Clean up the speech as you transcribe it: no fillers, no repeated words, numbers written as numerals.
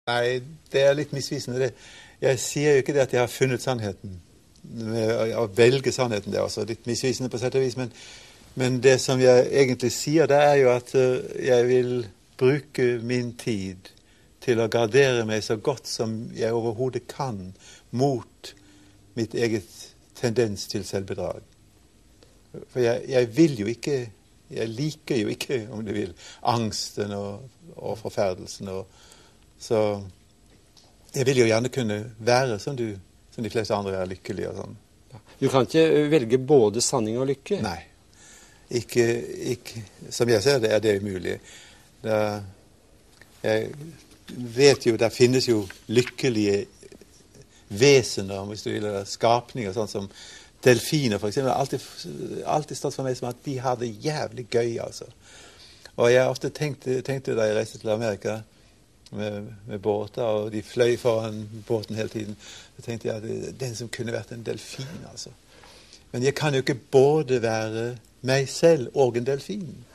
Nei, det litt misvisende. Jeg sier jo ikke det at jeg har funnet sannheten. Å velge sannheten, det også litt misvisende på sett og vis. Men det som jeg egentlig sier, det jo at jeg vil bruke min tid til å gardere meg så godt som jeg overhodet kan mot mitt eget tendens til selvbedrag. For jeg vil jo ikke, jeg liker jo ikke, om du vil, angsten og forferdelsen så jeg vil jo gjerne kunne være som de fleste andre lykkelig og sånn. Du kan ikke velge både sanning og lykke? Nei. Ikke, som jeg ser det, det umulig. Jeg vet jo, der finnes jo lykkelige vesener, hvis du vil, skapninger, sånn som delfiner, for eksempel. Alltid stått for meg som at de har det jævlig gøy, altså. Og jeg ofte tenkte da jeg reiste til Amerika, med båter, og de fløy foran båten hele tiden. Så tenkte jeg at den som kunne vært en delfin, altså. Men jeg kan jo ikke både være meg selv og en delfin.